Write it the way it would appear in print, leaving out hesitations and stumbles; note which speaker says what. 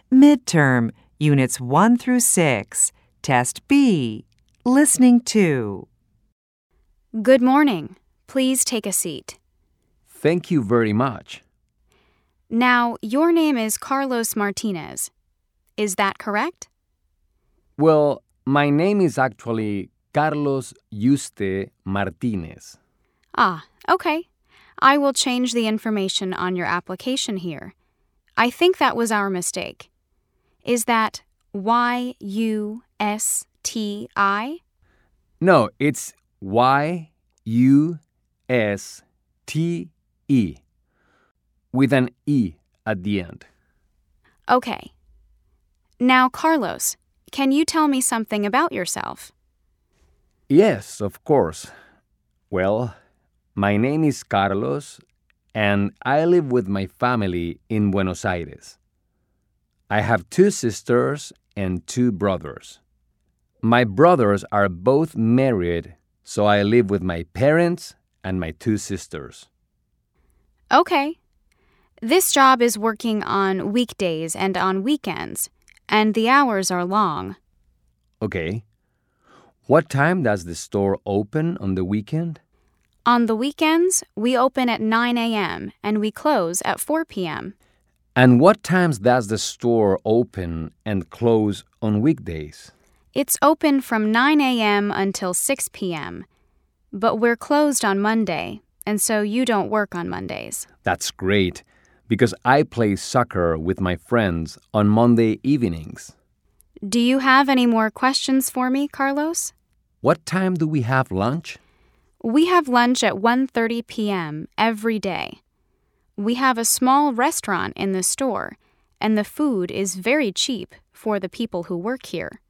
Speaker 1: Midterm, Units 1 through 6, Test B, Listening to.
Speaker 2: Good morning. Please take a seat.
Speaker 3: Thank you very much.
Speaker 2: Now, your name is Carlos Martinez. Is that correct?
Speaker 3: Well, my name is actually Carlos Yuste Martinez.
Speaker 2: Ah, okay. I will change the information on your application here. I think that was our mistake. Is that Y-U-S-T-I?
Speaker 3: No, it's Y-U-S-T-E with an E at the end.
Speaker 2: Okay. Now, Carlos, can you tell me something about yourself?
Speaker 3: Yes, of course. Well, my name is Carlos, and I live with my family in Buenos Aires. I have 2 sisters and 2 brothers. My brothers are both married, so I live with my parents and my 2 sisters.
Speaker 2: Okay. This job is working on weekdays and on weekends, and the hours are long.
Speaker 3: Okay. What time does the store open on the weekend?
Speaker 2: On the weekends, we open at 9 a.m. and we close at 4 p.m.
Speaker 3: And what times does the store open and close on weekdays?
Speaker 2: It's open from 9 a.m. until 6 p.m., but we're closed on Monday, and so you don't work on Mondays.
Speaker 3: That's great, because I play soccer with my friends on Monday evenings.
Speaker 2: Do you have any more questions for me, Carlos?
Speaker 3: What time do we have lunch?
Speaker 2: We have lunch at 1:30 p.m. every day. We have a small restaurant in the store, and the food is very cheap for the people who work here.